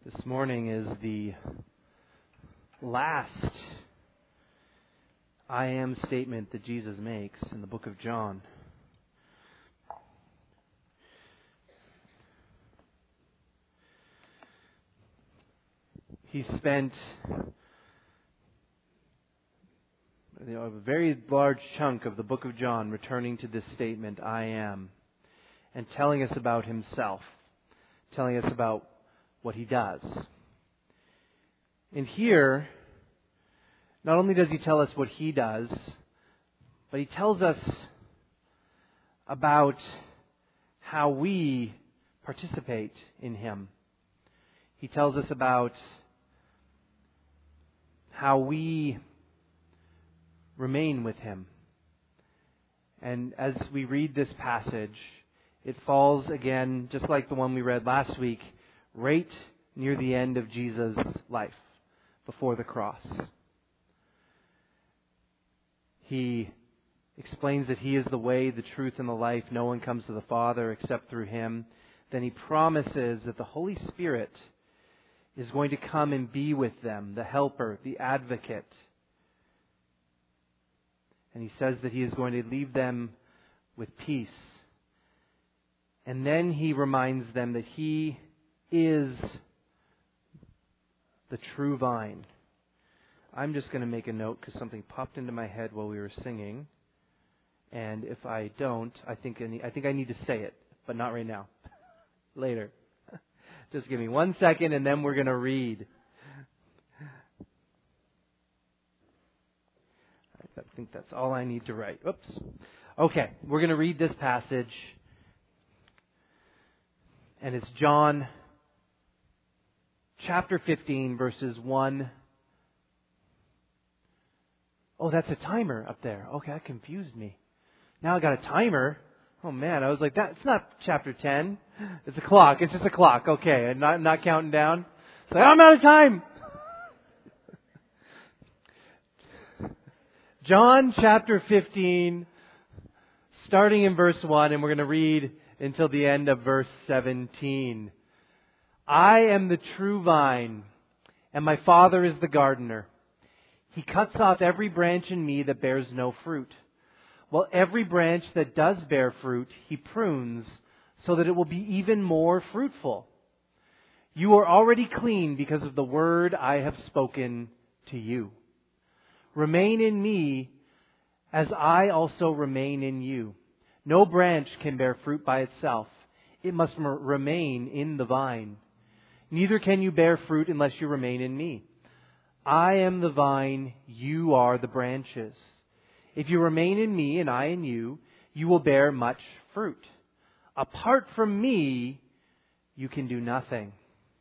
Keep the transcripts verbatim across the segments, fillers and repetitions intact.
This morning is the last I am statement that Jesus makes in the book of John. He spent you know, a very large chunk of the book of John returning to this statement, I am, and telling us about himself, telling us about what he does. And here, not only does he tell us what he does, but he tells us about how we participate in him. He tells us about how we remain with him. And as we read this passage, it falls again, just like the one we read last week, right near the end of Jesus' life, before the cross. He explains that He is the way, the truth, and the life. No one comes to the Father except through Him. Then He promises that the Holy Spirit is going to come and be with them, the helper, the advocate. And He says that He is going to leave them with peace. And then He reminds them that He is the true vine. I'm just going to make a note because something popped into my head while we were singing. And if I don't, I think I need, I think I need to say it, but not right now. Later. Just give me one second and then we're going to read. I think that's all I need to write. Oops. Okay, we're going to read this passage. And it's John chapter fifteen, verses one. Oh, that's a timer up there. Okay, that confused me. Now I got a timer. Oh man, I was like, that's not chapter ten. It's a clock. It's just a clock. Okay, I'm not, I'm not counting down. It's like, I'm out of time. John chapter fifteen, starting in verse one, and we're going to read until the end of verse seventeen. I am the true vine, and my Father is the gardener. He cuts off every branch in me that bears no fruit, while every branch that does bear fruit, He prunes, so that it will be even more fruitful. You are already clean because of the word I have spoken to you. Remain in me, as I also remain in you. No branch can bear fruit by itself. It must m- remain in the vine. Neither can you bear fruit unless you remain in me. I am the vine, you are the branches. If you remain in me and I in you, you will bear much fruit. Apart from me, you can do nothing.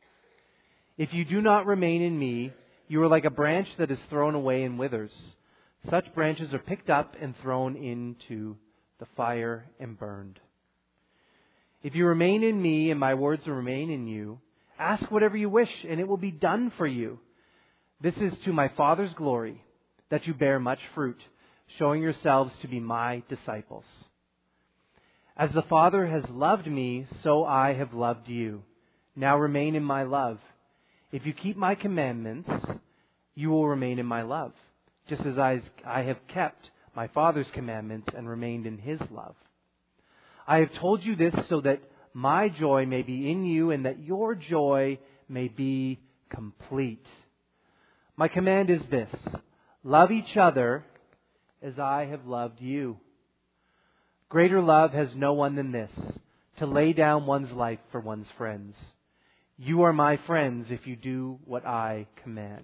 If you do not remain in me, you are like a branch that is thrown away and withers. Such branches are picked up and thrown into the fire and burned. If you remain in me and my words will remain in you, ask whatever you wish and it will be done for you. This is to my Father's glory, that you bear much fruit, showing yourselves to be my disciples. As the Father has loved me, so I have loved you. Now remain in my love. If you keep my commandments, you will remain in my love, just as I have kept my Father's commandments and remained in His love. I have told you this so that my joy may be in you and that your joy may be complete. My command is this: love each other as I have loved you. Greater love has no one than this, to lay down one's life for one's friends. You are my friends if you do what I command.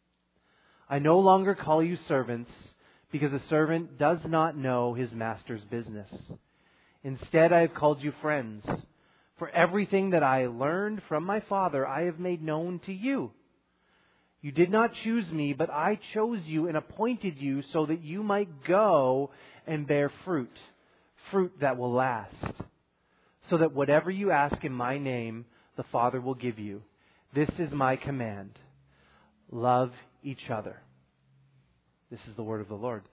I no longer call you servants, because a servant does not know his master's business. Instead, I have called you friends. For everything that I learned from my Father, I have made known to you. You did not choose me, but I chose you and appointed you so that you might go and bear fruit, fruit that will last, so that whatever you ask in my name, the Father will give you. This is my command. Love each other. This is the word of the Lord.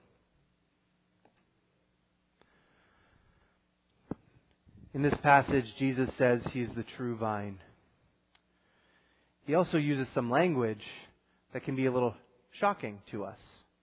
In this passage, Jesus says He is the true vine. he also uses some language that can be a little shocking to us.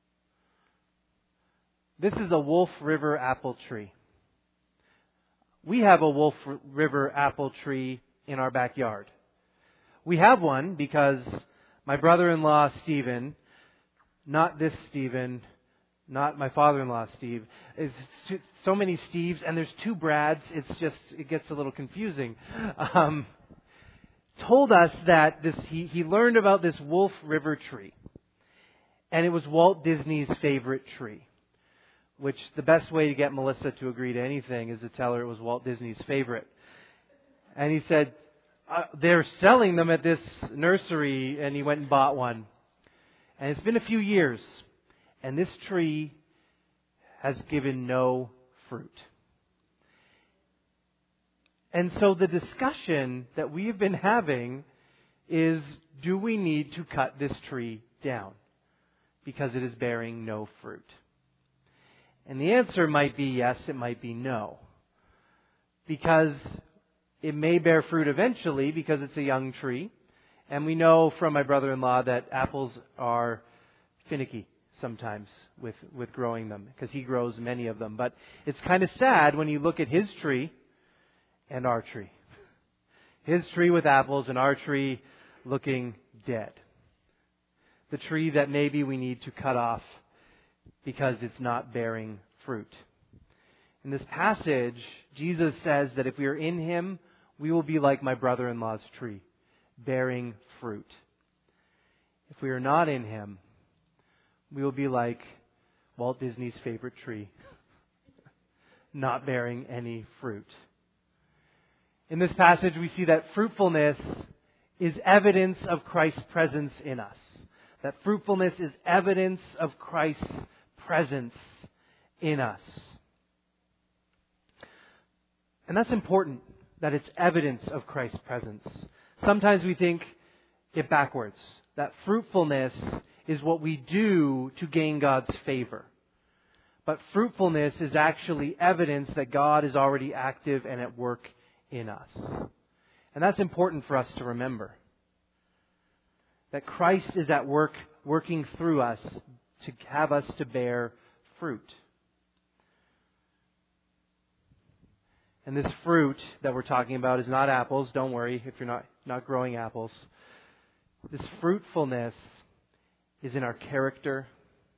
This is a Wolf River apple tree. We have a Wolf River apple tree in our backyard. We have one because my brother-in-law, Stephen, not this Stephen, not my father-in-law, Steve, it's so many Steves, and there's two Brads, it's just, it gets a little confusing. Um, told us that this he, he learned about this Wolf River tree. And it was Walt Disney's favorite tree. Which the best way to get Melissa to agree to anything is to tell her it was Walt Disney's favorite. And he said, uh, they're selling them at this nursery, and he went and bought one. And it's been a few years, and this tree has given no fruit. And so the discussion that we have been having is, do we need to cut this tree down? Because it is bearing no fruit. And the answer might be yes, it might be no. Because it may bear fruit eventually because it's a young tree. And we know from my brother-in-law that apples are finicky sometimes with, with growing them, because he grows many of them. But it's kind of sad when you look at his tree and our tree. His tree with apples and our tree looking dead. The tree that maybe we need to cut off because it's not bearing fruit. In this passage, Jesus says that if we are in Him, we will be like my brother-in-law's tree, bearing fruit. If we are not in Him, we will be like Walt Disney's favorite tree, not bearing any fruit. In this passage, we see that fruitfulness is evidence of Christ's presence in us. That fruitfulness is evidence of Christ's presence in us. And that's important, that it's evidence of Christ's presence. Sometimes we think it backwards, that fruitfulness is what we do to gain God's favor. But fruitfulness is actually evidence that God is already active and at work in us. And that's important for us to remember. That Christ is at work, working through us to have us to bear fruit. And this fruit that we're talking about is not apples. Don't worry if you're not, not growing apples. This fruitfulness is in our character,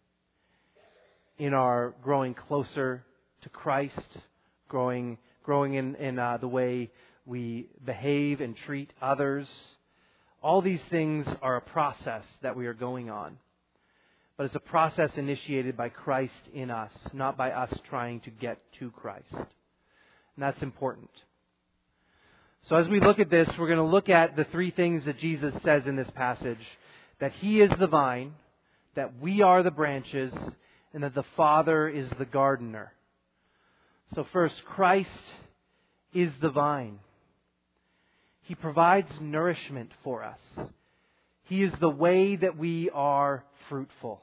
in our growing closer to Christ, growing growing in, in uh, the way we behave and treat others. All these things are a process that we are going on. But it's a process initiated by Christ in us, not by us trying to get to Christ. And that's important. So as we look at this, we're going to look at the three things that Jesus says in this passage. That He is the vine, that we are the branches, and that the Father is the gardener. So first, Christ is the vine. He provides nourishment for us. He is the way that we are fruitful.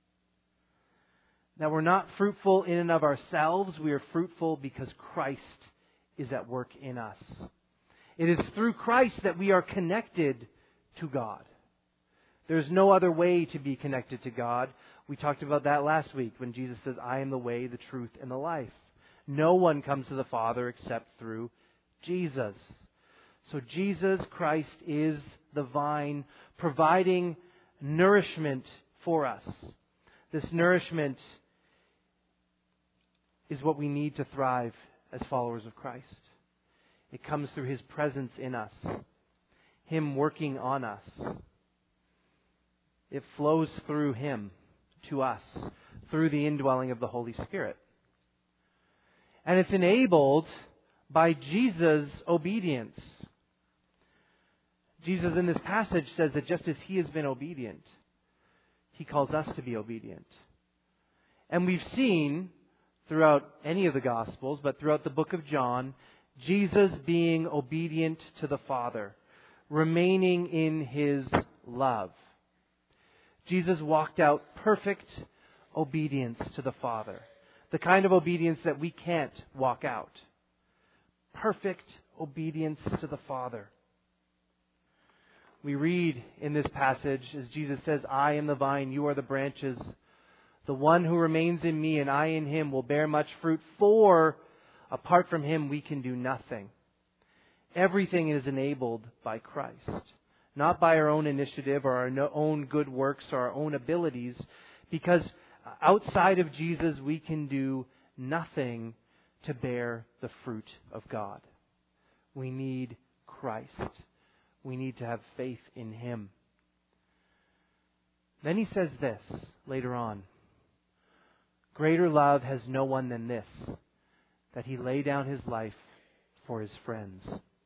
That we're not fruitful in and of ourselves. We are fruitful because Christ is at work in us. It is through Christ that we are connected to God. There's no other way to be connected to God. We talked about that last week when Jesus says, I am the way, the truth, and the life. No one comes to the Father except through Jesus. So Jesus Christ is the vine, providing nourishment for us. This nourishment is what we need to thrive as followers of Christ. It comes through His presence in us, Him working on us. It flows through Him to us, through the indwelling of the Holy Spirit. And it's enabled by Jesus' obedience. Jesus in this passage says that just as He has been obedient, He calls us to be obedient. And we've seen throughout any of the Gospels, but throughout the book of John, Jesus being obedient to the Father, remaining in His love. Jesus walked out perfect obedience to the Father. The kind of obedience that we can't walk out. Perfect obedience to the Father. We read in this passage as Jesus says, I am the vine, you are the branches. The one who remains in me and I in him will bear much fruit, for apart from him we can do nothing. Everything is enabled by Christ, not by our own initiative or our own good works or our own abilities, because outside of Jesus we can do nothing to bear the fruit of God. We need Christ. We need to have faith in him. Then he says this later on. Greater love has no one than this, that he lay down his life for his friends.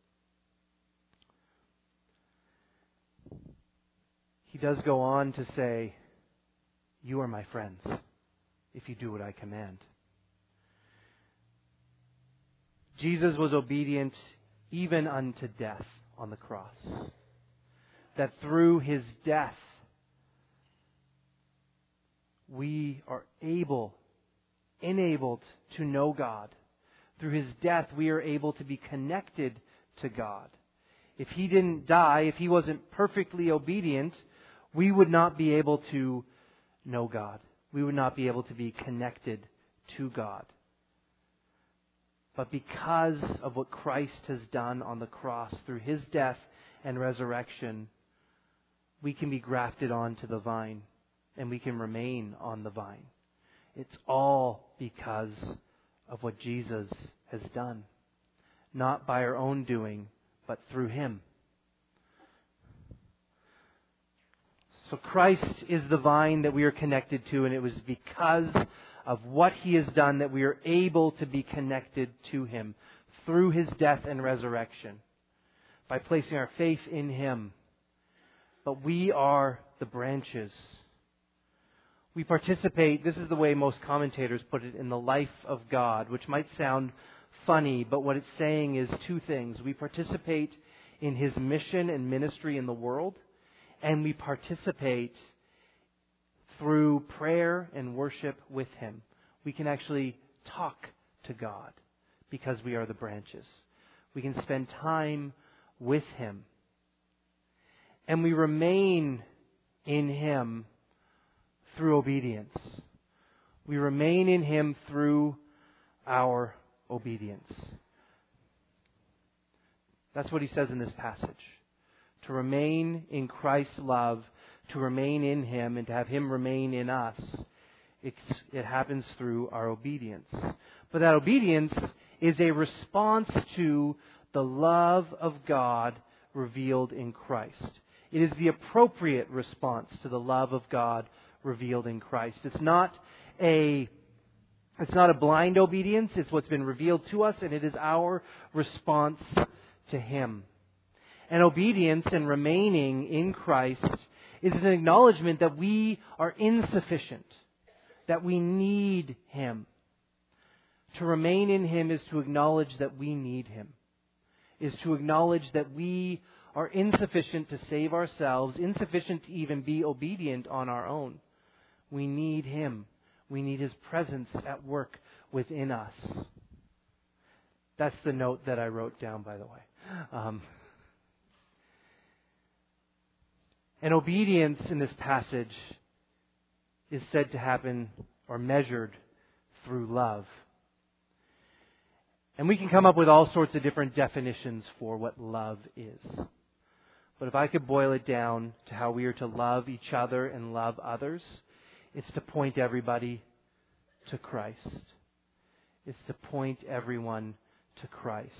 He does go on to say, you are my friends if you do what I command. Jesus was obedient even unto death on the cross. That through his death, we are able, enabled to know God. Through his death, we are able to be connected to God. If he didn't die, if he wasn't perfectly obedient, we would not be able to know God. We would not be able to be connected to God. But because of what Christ has done on the cross, through his death and resurrection, we can be grafted onto the vine and we can remain on the vine. It's all because of what Jesus has done. Not by our own doing, but through him. So Christ is the vine that we are connected to, and it was because of what he has done that we are able to be connected to him through his death and resurrection, by placing our faith in him. But we are the branches. We participate, this is the way most commentators put it, in the life of God, which might sound funny, but what it's saying is two things. We participate in his mission and ministry in the world, and we participate through prayer and worship with him. We can actually talk to God because we are the branches. We can spend time with him. And we remain in him through obedience. We remain in him through our obedience. That's what he says in this passage. To remain in Christ's love, to remain in him, and to have him remain in us, it's, it happens through our obedience. But that obedience is a response to the love of God revealed in Christ. It is the appropriate response to the love of God revealed in Christ. It's not a it's not a blind obedience. It's what's been revealed to us, and it is our response to him. And obedience and remaining in Christ is an acknowledgement that we are insufficient, that we need him. To remain in him is to acknowledge that we need him, is to acknowledge that we are insufficient to save ourselves, insufficient to even be obedient on our own. We need him. We need his presence at work within us. That's the note that I wrote down, by the way. Um, and obedience in this passage is said to happen or measured through love. And we can come up with all sorts of different definitions for what love is. But if I could boil it down to how we are to love each other and love others, it's to point everybody to Christ. It's to point everyone to Christ.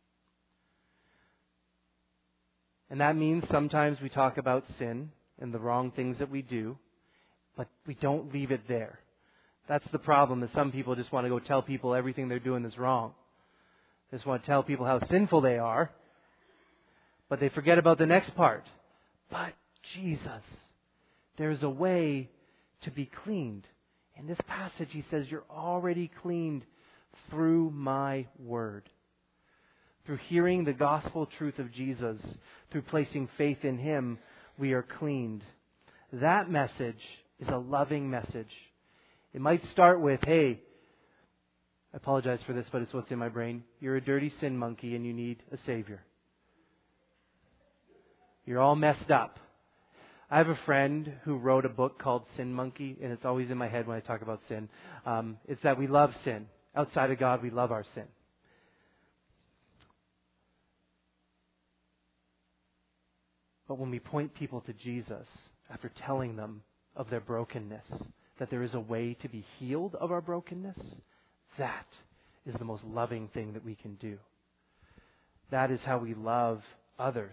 And that means sometimes we talk about sin and the wrong things that we do, but we don't leave it there. That's the problem, is some people just want to go tell people everything they're doing is wrong. They just want to tell people how sinful they are, but they forget about the next part. But Jesus, there's a way to be cleaned. In this passage, he says, you're already cleaned through my word. Through hearing the gospel truth of Jesus, through placing faith in him, we are cleaned. That message is a loving message. It might start with, hey, I apologize for this, but it's what's in my brain. You're a dirty sin monkey and you need a Savior. You're all messed up. I have a friend who wrote a book called Sin Monkey, and it's always in my head when I talk about sin. Um, it's that we love sin. Outside of God, we love our sin. But when we point people to Jesus, after telling them of their brokenness, that there is a way to be healed of our brokenness, that is the most loving thing that we can do. That is how we love others.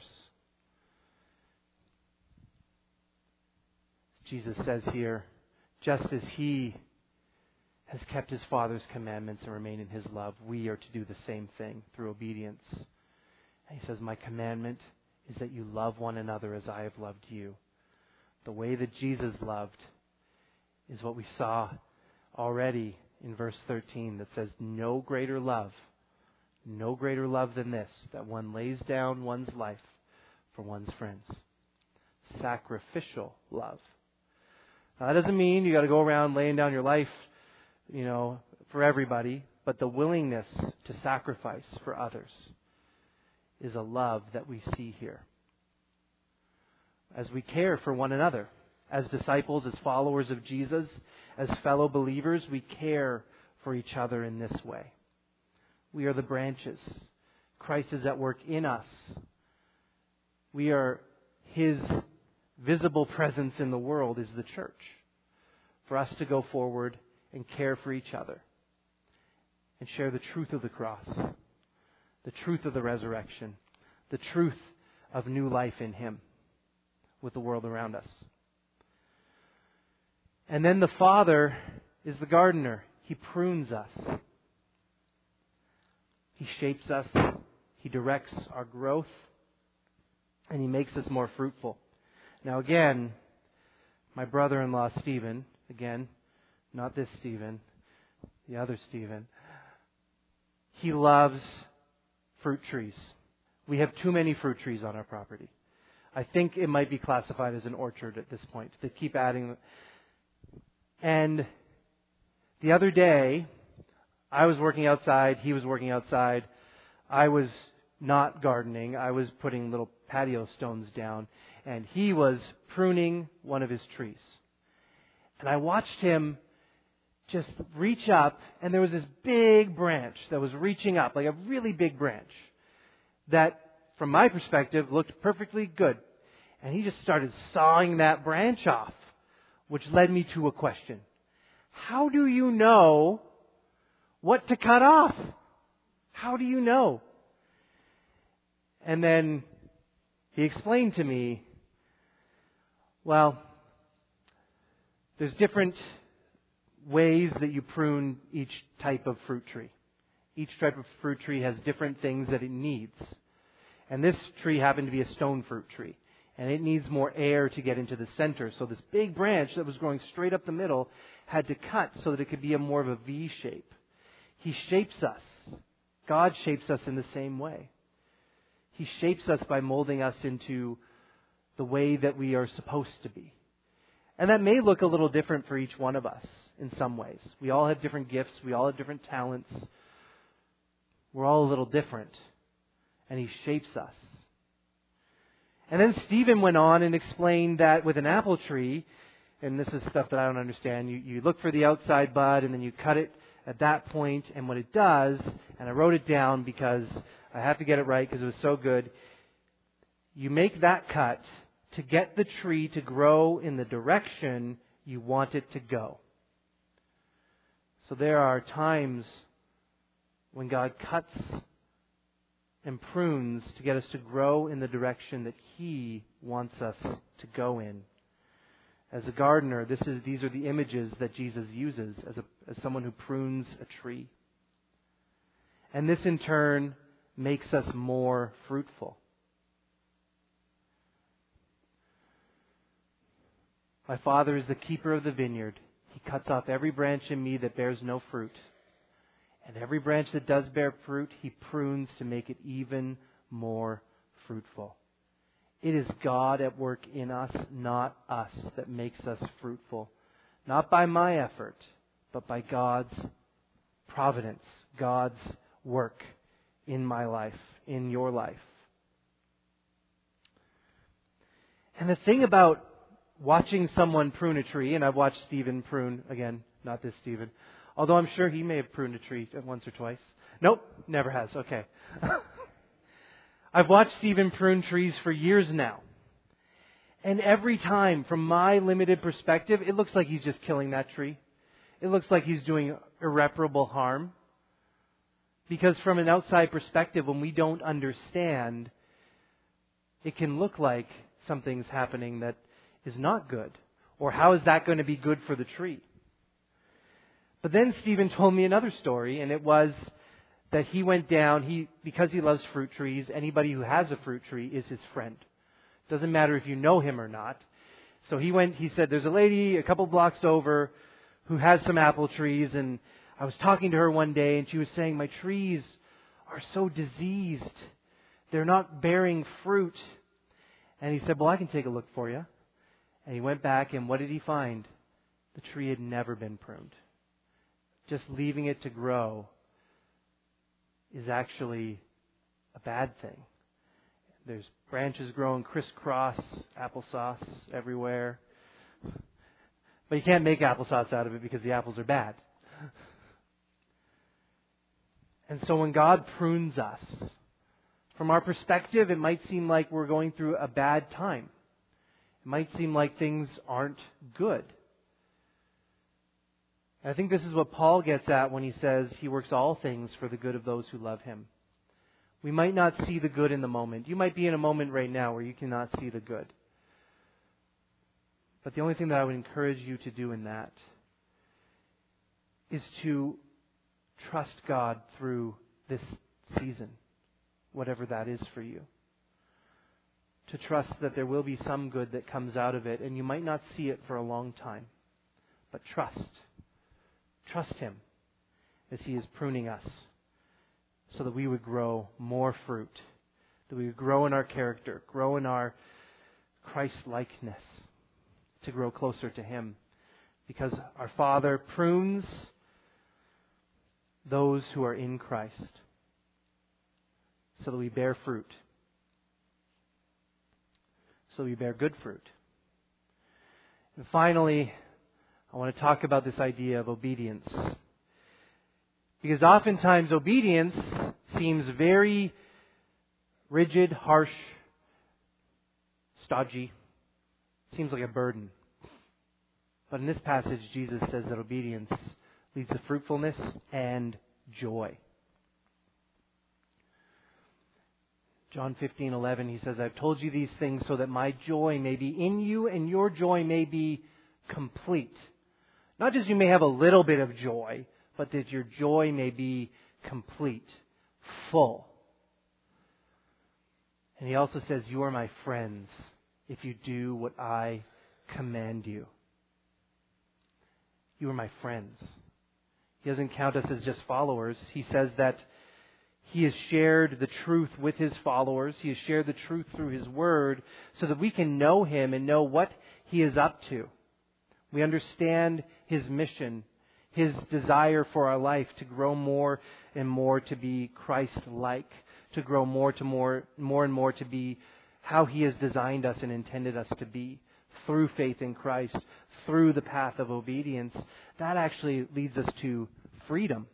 Jesus says here, just as He has kept His Father's commandments and remain in His love, we are to do the same thing through obedience. And He says, my commandment is that you love one another as I have loved you. The way that Jesus loved is what we saw already in verse thirteen that says, no greater love, no greater love than this, that one lays down one's life for one's friends. Sacrificial love. Now, that doesn't mean you got to go around laying down your life, you know, for everybody, but the willingness to sacrifice for others is a love that we see here. As we care for one another, as disciples, as followers of Jesus, as fellow believers, we care for each other in this way. We are the branches. Christ is at work in us. We are His visible presence in the world is the church. For us to go forward and care for each other and share the truth of the cross, the truth of the resurrection, the truth of new life in Him with the world around us. And then the Father is the gardener. He prunes us. He shapes us. He directs our growth. And He makes us more fruitful. Now again, my brother-in-law Stephen, again, not this Stephen, the other Stephen, he loves fruit trees. We have too many fruit trees on our property. I think it might be classified as an orchard at this point. They keep adding. And the other day, I was working outside, he was working outside. I was not gardening. I was putting little patio stones down. And he was pruning one of his trees. And I watched him just reach up, and there was this big branch that was reaching up, like a really big branch, that, from my perspective, looked perfectly good. And he just started sawing that branch off, which led me to a question. How do you know what to cut off? How do you know? And then he explained to me, well, there's different ways that you prune each type of fruit tree. Each type of fruit tree has different things that it needs. And this tree happened to be a stone fruit tree. And it needs more air to get into the center. So this big branch that was growing straight up the middle had to cut so that it could be a more of a V shape. He shapes us. God shapes us in the same way. He shapes us by molding us into the way that we are supposed to be. And that may look a little different for each one of us in some ways. We all have different gifts. We all have different talents. We're all a little different. And He shapes us. And then Stephen went on and explained that with an apple tree, and this is stuff that I don't understand, you, you look for the outside bud and then you cut it at that point, and what it does, and I wrote it down because I have to get it right because it was so good, you make that cut to get the tree to grow in the direction you want it to go. So there are times when God cuts and prunes to get us to grow in the direction that He wants us to go in. As a gardener, this is these are the images that Jesus uses as, a, as someone who prunes a tree. And this in turn makes us more fruitful. My Father is the keeper of the vineyard. He cuts off every branch in me that bears no fruit. And every branch that does bear fruit, He prunes to make it even more fruitful. It is God at work in us, not us, that makes us fruitful. Not by my effort, but by God's providence, God's work in my life, in your life. And the thing about watching someone prune a tree, and I've watched Stephen prune, again, not this Stephen, although I'm sure he may have pruned a tree once or twice. Nope, never has. Okay. I've watched Stephen prune trees for years now. And every time, from my limited perspective, it looks like he's just killing that tree. It looks like he's doing irreparable harm. Because from an outside perspective, when we don't understand, it can look like something's happening that is not good. Or how is that going to be good for the tree? But then Stephen told me another story, and it was that he went down, he because he loves fruit trees, anybody who has a fruit tree is his friend. Doesn't matter if you know him or not. So he went, he said, there's a lady a couple blocks over who has some apple trees, and I was talking to her one day, and she was saying, my trees are so diseased. They're not bearing fruit. And he said, well, I can take a look for you. And he went back, and what did he find? The tree had never been pruned. Just leaving it to grow is actually a bad thing. There's branches growing crisscross, applesauce everywhere. But you can't make applesauce out of it because the apples are bad. And so when God prunes us, from our perspective, it might seem like we're going through a bad time. It might seem like things aren't good. I think this is what Paul gets at when he says he works all things for the good of those who love him. We might not see the good in the moment. You might be in a moment right now where you cannot see the good. But the only thing that I would encourage you to do in that is to trust God through this season, whatever that is for you. To trust that there will be some good that comes out of it, and you might not see it for a long time. But trust. Trust Him as He is pruning us so that we would grow more fruit, that we would grow in our character, grow in our Christ-likeness, to grow closer to Him. Because our Father prunes those who are in Christ so that we bear fruit, so we bear good fruit. And finally, I want to talk about this idea of obedience. Because oftentimes obedience seems very rigid, harsh, stodgy. Seems like a burden. But in this passage, Jesus says that obedience leads to fruitfulness and joy. John fifteen eleven, He says, I've told you these things so that my joy may be in you and your joy may be complete. Not just you may have a little bit of joy, but that your joy may be complete, full. And He also says, you are my friends if you do what I command you. You are my friends. He doesn't count us as just followers. He says that He has shared the truth with His followers. He has shared the truth through His Word so that we can know Him and know what He is up to. We understand His mission, His desire for our life to grow more and more to be Christ-like, to grow more to more, more and more to be how He has designed us and intended us to be through faith in Christ, through the path of obedience. That actually leads us to freedom.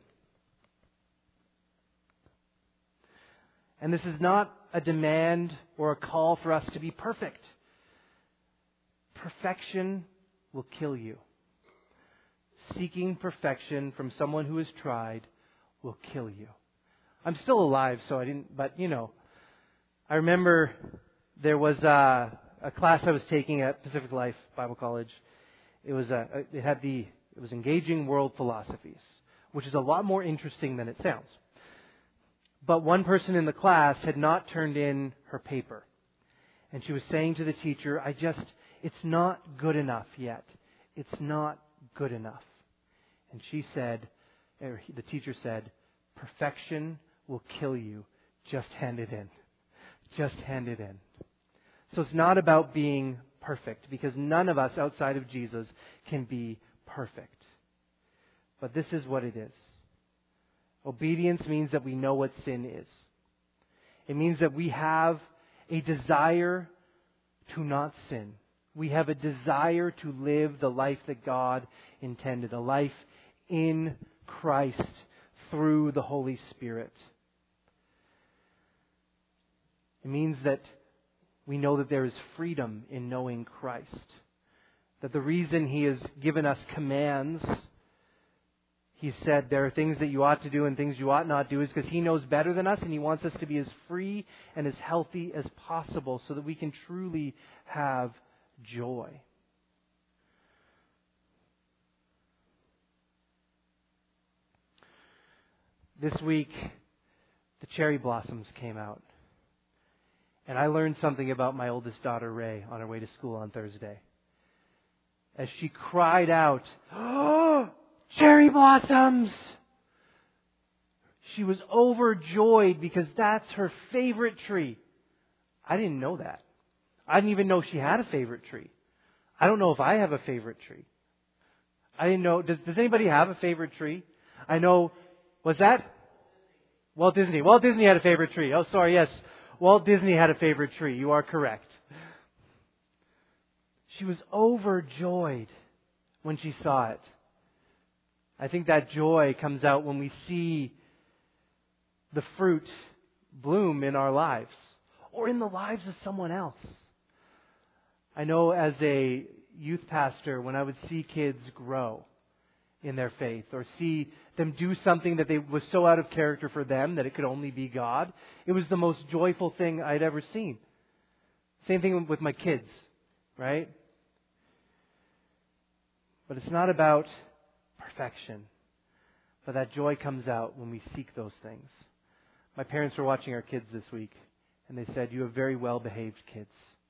And this is not a demand or a call for us to be perfect. Perfection will kill you. Seeking perfection from someone who has tried will kill you. I'm still alive, so I didn't, but you know, I remember there was a, a class I was taking at Pacific Life Bible College. It was a, it had the, it was Engaging World Philosophies, which is a lot more interesting than it sounds. But one person in the class had not turned in her paper. And she was saying to the teacher, I just, it's not good enough yet. It's not good enough. And she said, or the teacher said, perfection will kill you. Just hand it in. Just hand it in. So it's not about being perfect, because none of us outside of Jesus can be perfect. But this is what it is. Obedience means that we know what sin is. It means that we have a desire to not sin. We have a desire to live the life that God intended, a life in Christ through the Holy Spirit. It means that we know that there is freedom in knowing Christ. That the reason He has given us commands, He said there are things that you ought to do and things you ought not do, is because He knows better than us, and He wants us to be as free and as healthy as possible so that we can truly have joy. This week, the cherry blossoms came out. And I learned something about my oldest daughter, Ray, on her way to school on Thursday. As she cried out, "Oh, cherry blossoms!" She was overjoyed because that's her favorite tree. I didn't know that. I didn't even know she had a favorite tree. I don't know if I have a favorite tree. I didn't know. Does, does anybody have a favorite tree? I know. What's that? Walt Disney. Walt Disney had a favorite tree. Oh, sorry, yes. Walt Disney had a favorite tree. You are correct. She was overjoyed when she saw it. I think that joy comes out when we see the fruit bloom in our lives or in the lives of someone else. I know as a youth pastor, when I would see kids grow in their faith or see them do something that they was so out of character for them that it could only be God, it was the most joyful thing I'd ever seen. Same thing with my kids, right? But it's not about perfection. But that joy comes out when we seek those things. My parents were watching our kids this week, and they said, "You have very well-behaved kids."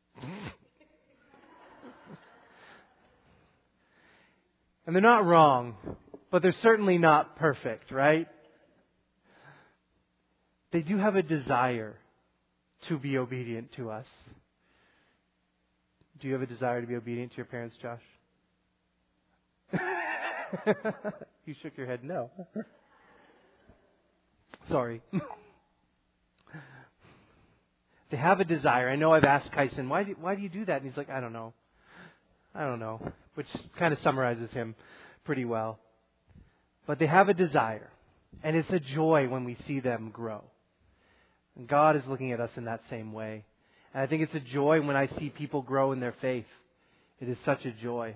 And they're not wrong, but they're certainly not perfect, right? They do have a desire to be obedient to us. Do you have a desire to be obedient to your parents, Josh? You shook your head no. Sorry. They have a desire. I know I've asked Kyson, why do, why do you do that? And he's like, I don't know. I don't know. Which kind of summarizes him pretty well. But they have a desire. And it's a joy when we see them grow. And God is looking at us in that same way. And I think it's a joy when I see people grow in their faith. It is such a joy.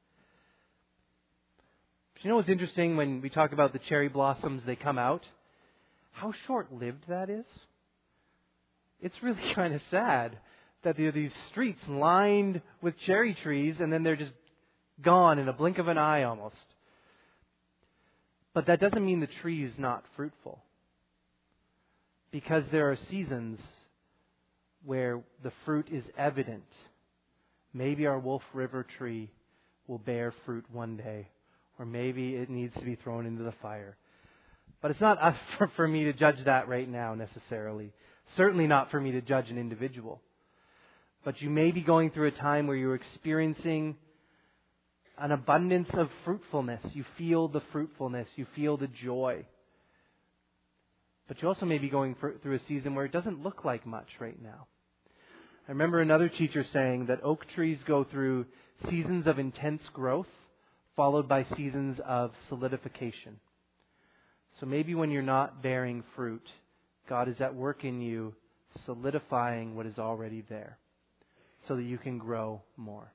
But you know what's interesting when we talk about the cherry blossoms, they come out? How short-lived that is. It's really kind of sad that there are these streets lined with cherry trees and then they're just gone in a blink of an eye almost. But that doesn't mean the tree is not fruitful. Because there are seasons where the fruit is evident. Maybe our Wolf River tree will bear fruit one day. Or maybe it needs to be thrown into the fire. But it's not us for, for me to judge that right now necessarily. Certainly not for me to judge an individual. But you may be going through a time where you're experiencing an abundance of fruitfulness. You feel the fruitfulness. You feel the joy. But you also may be going for, through a season where it doesn't look like much right now. I remember another teacher saying that oak trees go through seasons of intense growth followed by seasons of solidification. So maybe when you're not bearing fruit, God is at work in you solidifying what is already there so that you can grow more.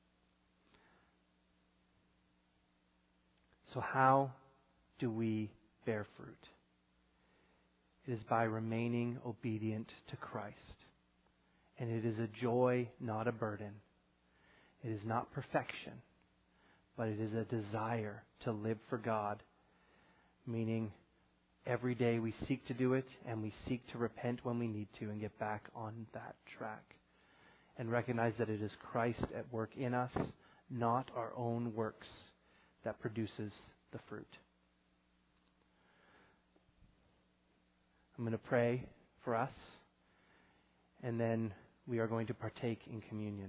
So how do we bear fruit? It is by remaining obedient to Christ. And it is a joy, not a burden. It is not perfection, but it is a desire to live for God, meaning every day we seek to do it and we seek to repent when we need to and get back on that track. And recognize that it is Christ at work in us, not our own works, that produces the fruit. I'm going to pray for us, and then we are going to partake in communion.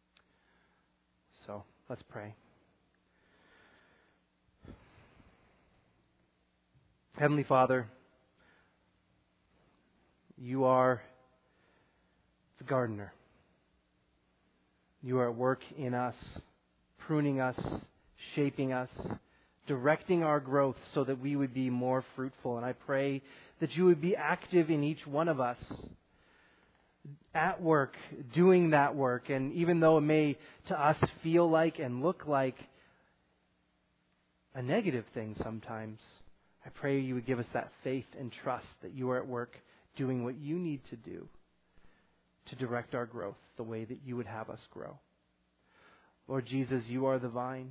So let's pray. Heavenly Father, you are the gardener. You are at work in us, pruning us, shaping us, directing our growth so that we would be more fruitful. And I pray that you would be active in each one of us, at work, doing that work. And even though it may to us feel like and look like a negative thing sometimes, I pray you would give us that faith and trust that you are at work doing what you need to do to direct our growth the way that you would have us grow. Lord Jesus, you are the vine.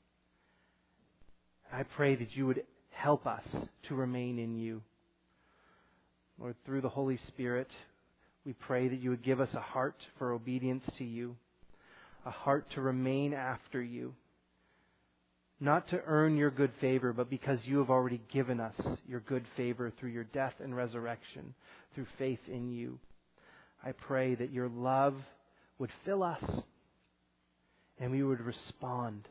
I pray that you would help us to remain in you. Lord, through the Holy Spirit, we pray that you would give us a heart for obedience to you, a heart to remain after you, not to earn your good favor, but because you have already given us your good favor through your death and resurrection, through faith in you. I pray that your love would fill us and we would respond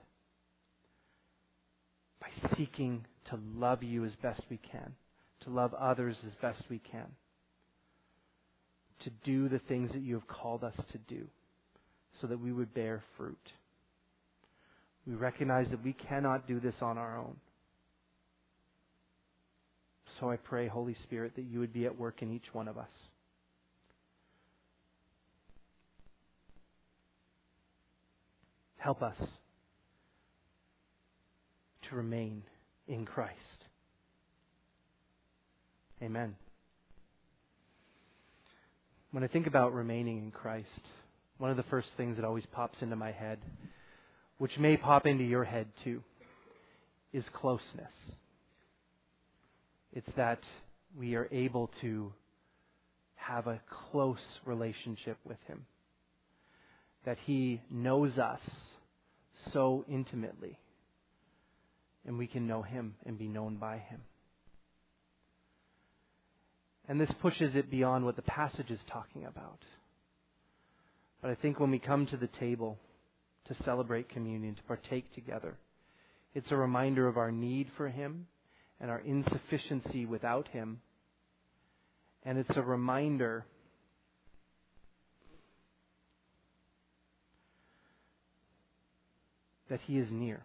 by seeking to love you as best we can, to love others as best we can, to do the things that you have called us to do so that we would bear fruit. We recognize that we cannot do this on our own. So I pray, Holy Spirit, that you would be at work in each one of us. Help us to remain in Christ. Amen. When I think about remaining in Christ, one of the first things that always pops into my head, which may pop into your head too, is closeness. It's that we are able to have a close relationship with Him. That He knows us so intimately, and we can know Him and be known by Him. And this pushes it beyond what the passage is talking about. But I think when we come to the table to celebrate communion, to partake together, it's a reminder of our need for Him and our insufficiency without Him. And it's a reminder that He is near.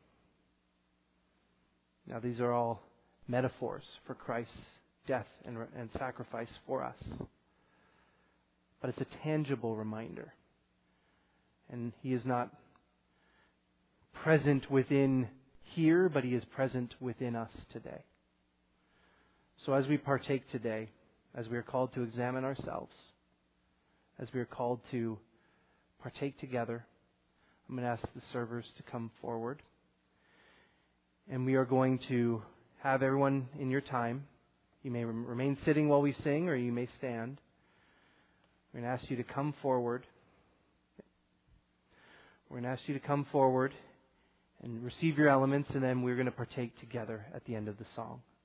Now, these are all metaphors for Christ's death and, and sacrifice for us. But it's a tangible reminder. And He is not present within here, but He is present within us today. So as we partake today, as we are called to examine ourselves, as we are called to partake together, I'm going to ask the servers to come forward. And we are going to have everyone in your time. You may remain sitting while we sing, or you may stand. We're going to ask you to come forward. We're going to ask you to come forward and receive your elements, and then we're going to partake together at the end of the song.